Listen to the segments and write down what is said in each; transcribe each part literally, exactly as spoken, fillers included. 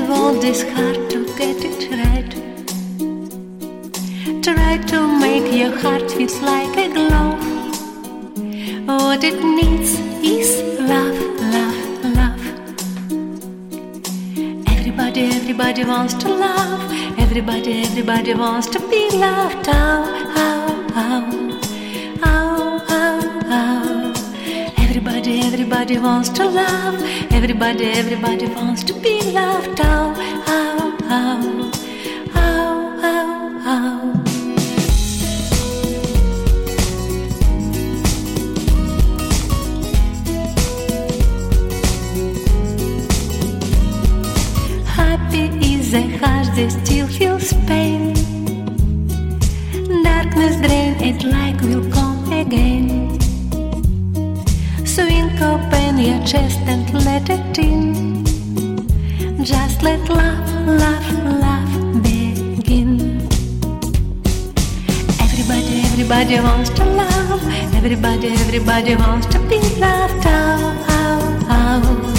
world is hard to get it right. Try to make your heart feel like a glove. What it needs is love, love, love. Everybody, everybody wants to love. Everybody, everybody wants to be loved. Oh, oh, oh, oh, oh, oh. Everybody, everybody wants to love. Everybody, everybody wants to be loved. Oh, oh, oh, oh, oh, oh. Happy is a heart that still feels pain. Darkness drain it like will come again. Swing open your chest and let it in. Just let love, love, love begin. Everybody, everybody wants to love. Everybody, everybody wants to be loved. Oh, oh, oh.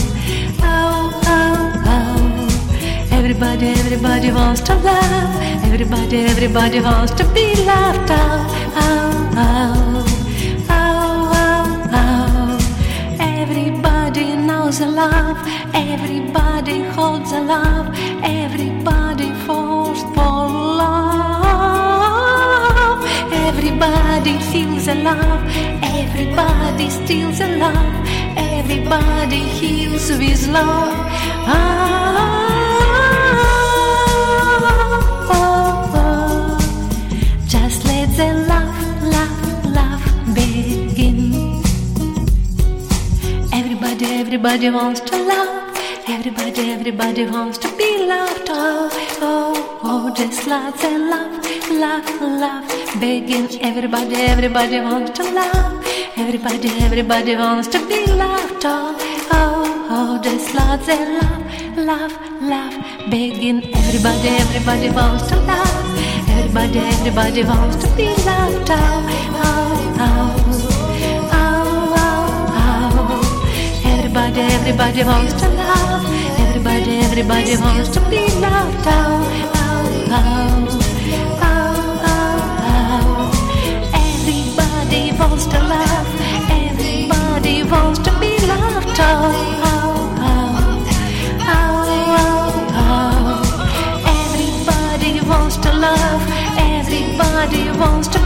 Everybody, everybody wants to love. Everybody, everybody wants to be loved. Oh, oh, oh, oh, oh, oh. Everybody knows a love. Everybody holds a love. Everybody falls for love. Everybody feels a love. Everybody steals a love. Everybody heals with love. Oh, the love, love, love begin. Everybody, everybody wants to love. Everybody, everybody wants to be loved. Oh, oh, oh, just let the love, love, love begin. Everybody, everybody wants to love. Everybody, everybody wants to be loved. Oh, oh, oh, just let the love, love, love begin. Everybody, everybody wants to love. Everybody, everybody wants to be loved. Oh, oh, oh, oh, oh, oh. Everybody, everybody wants to love. Everybody, everybody wants to be loved. Oh, oh, oh, oh, oh, oh. Everybody wants to love. Everybody wants to be loved. Oh, oh, oh, oh, oh, oh. Everybody wants to love. Everybody wants to